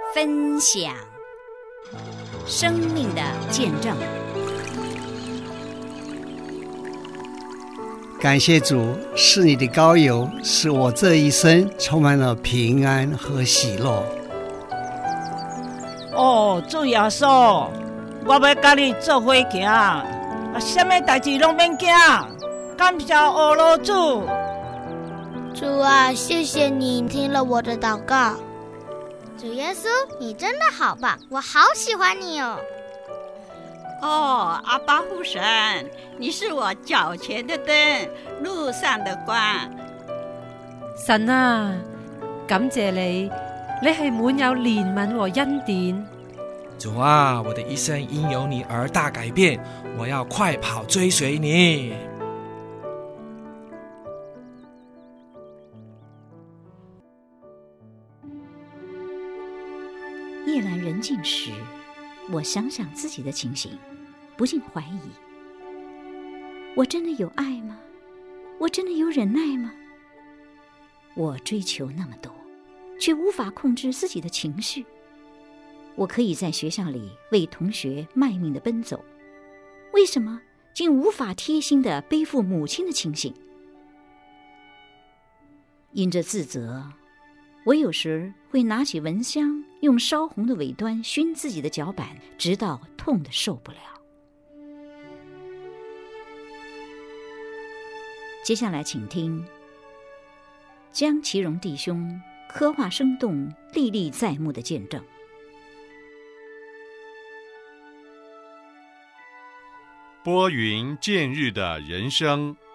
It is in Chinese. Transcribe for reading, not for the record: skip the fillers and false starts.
分享生命的见证。 感谢主，是你的膏油，使我这一生充满了平安和喜乐。 哦，主耶稣，我要跟你做伙行，什么代志拢免惊，感谢阿罗主。 主啊，谢谢你听了我的祷告。 主耶稣，你真的好棒，我好喜欢你哦。 哦，阿爸父神，你是我脚前的灯，路上的光。 神啊，感謝你，你係滿有憐憫和恩典。 主啊，我的一生因有你而大改變，我要快跑追隨你。 夜阑人静时，我想想自己的情形，不禁怀疑：我真的有爱吗？我真的有忍耐吗？我追求那么多，却无法控制自己的情绪。我可以在学校里为同学卖命地奔走，为什么竟无法贴心地背负母亲的情形？因着自责，我有时会拿起蚊香，用烧红的尾端熏自己的脚板，直到痛得受不了。接下来请听江其荣弟兄刻画生动、历历在目的见证。 拨云见日的人生。